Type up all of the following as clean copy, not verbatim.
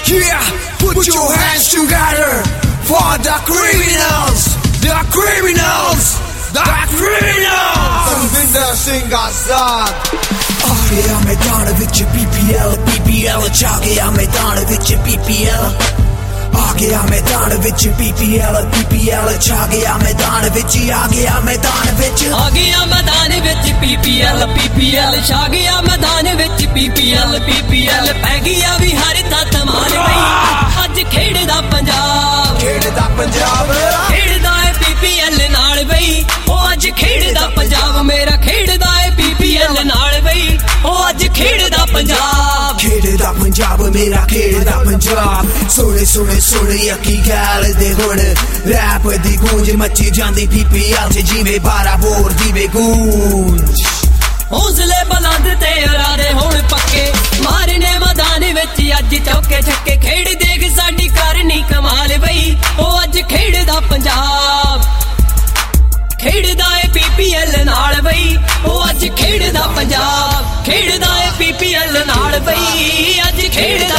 Yeah, put your hands together for the criminals. The criminals. The criminals. Talvinder Singh Azad. ਆ ਗਿਆ ਮੈਦਾਨ ਵਿੱਚ BPL ਛਾ ਗਿਆ ਮੈਦਾਨ ਵਿੱਚ BPL ਆ ਗਿਆ ਮੈਦਾਨ ਵਿੱਚ BPL ਛਾ ਗਿਆ ਮੈਦਾਨ ਵਿੱਚ ਆ ਗਿਆ ਮੈਦਾਨ ਵਿੱਚ ਆ ਗਿਆ ਮੈਦਾਨ ਵਿੱਚ PPL ਛਾ ਗਿਆ ਮੈਦਾਨ ਵਿੱਚ PPL ਪੈ ਗਿਆ ਵੀ ਹਰ ਥਾਂ ਧਮਾਲ ਪਈ ਅੱਜ ਖੇਡਦਾ ਪੰਜਾਬ ਖੇਡਦਾ ਪੰਜਾਬ ਖੇਡਦਾ ਏ PPL ਨਾਲ ਬਈ ਉਹ ਅੱਜ ਖੇਡਦਾ ਪੰਜਾਬ ਮੇਰਾ ਖੇਡਦਾ ਏ PPL ਨਾਲ ਬਈ ਉਹ ਅੱਜ ਖੇਡਦਾ ਪੰਜਾਬ ਖੇਡਦਾ ਪੰਜਾਬ ਮੇਰਾ ਖੇਡਦਾ ਪੰਜਾਬ ਸੋਹਣੇ ਅੱਖੀ ਗਾਲ ਦੇ ਹੁਣ ਰੈਪ ਦੀ ਗੂੰਜ ਮੱਚੀ ਜਾਂਦੀ PPL ਚ ਜਿਵੇਂ 12 ਬੋਰ ਦੀ ਬੇਗੂੰਜ ਹੌਸਲੇ ਬੁਲੰਦ ਤੇ ਇਰਾਦੇ ਹੁਣ ਪੱਕੇ ਮਾਰਨੇ ਮੈਦਾਨ ਵਿੱਚ ਅੱਜ ਚੌਕੇ ਛੱਕੇ ਖੇਡ ਦੇਖ ਸਾਡੀ ਕਰਨੀ ਕਮਾਲ ਬਈ ਉਹ ਅੱਜ ਖੇਡਦਾ ਪੰਜਾਬ ਖੇਡਦਾ ਏ PPL ਨਾਲ ਬਈ ਉਹ ਅੱਜ ਖੇਡਦਾ ਪੰਜਾਬ ਖੇਡਦਾ ਏ PPL ਨਾਲ ਬਈ ਅੱਜ ਖੇਡਦਾ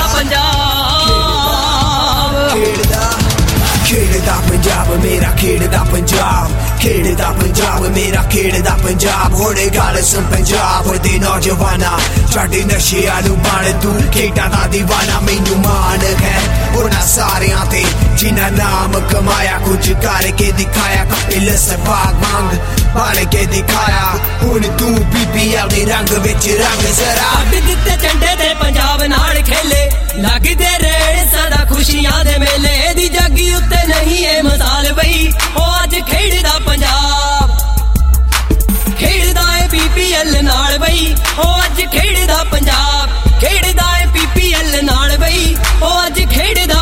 ਪੰਜਾਬ ਖੇਡਦਾ ਪੰਜਾਬ ਮੇਰਾ ਖੇਡਦਾ ਪੰਜਾਬ ਖੇਡਦਾ ਪੰਜਾਬ ਮੇਰਾ ਖੇਡਦਾ ਪੰਜਾਬ ਹੋਣੇ ਗੱਲ ਸੁਣ ਪੰਜਾਬ ਦੇ ਨੌਜਵਾਨਾਂ ਸਾਡੇ ਨਸ਼ਿਆਂ ਨੂੰ ਬਣ ਤੂੰ ਖੇਡਾਂ ਦਾ دیਵਾਨਾ ਮੈਨੂੰ ਮਾਣ ਹੈ ਉਹਨਾਂ ਸਾਰਿਆਂ ਤੇ ਜਿਨ੍ਹਾਂ ਨਾਮ ਕਮਾਇਆ ਕੁਝ ਕਰਕੇ ਦਿਖਾਇਆ ਕਪਿਲ ਸਭਾਗ ਮੰਗ ਬਣ ਕੇ ਦਿਖਾਇਆ ਹੁਣ ਤੂੰ BPL ਦੇ ਰੰਗ ਵਿੱਚ ਰੰਗ ਜ਼ਰਾ ਅੱਡ ਦਿੱਤੇ ਝੰਡੇ ਦੇ ਪੰਜਾਬ ਨਾਲ ਖੇਲੇ ਲੱਗਦੇ ਰੇੜ ਸਦਾ ਖੁਸ਼ੀਆਂ ਦੇ ਮੇਲੇ ਦੀ ਜਾਗੀ ਉੱਤੇ ਨਹੀਂ ਇਹ ਮਸਾਲ ਬਈ ਉਹ ਅੱਜ ਖੇਡਦਾ ਪੰਜਾਬ ਖੇਡਦਾ ਏ PPL ਨਾਲ ਬਈ ਉਹ ਅੱਜ ਖੇਡਦਾ ਪੰਜਾਬ ਖੇਡਦਾ ਏ PPL ਨਾਲ ਬਈ ਉਹ ਅੱਜ ਖੇਡਦਾ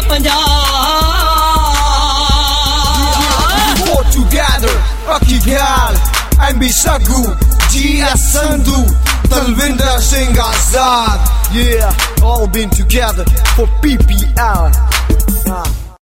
Punjab Together, Aki Gal, MB Sagu, GS Sandhu, Talvinder Singh Azad. Yeah, all been together for PPL.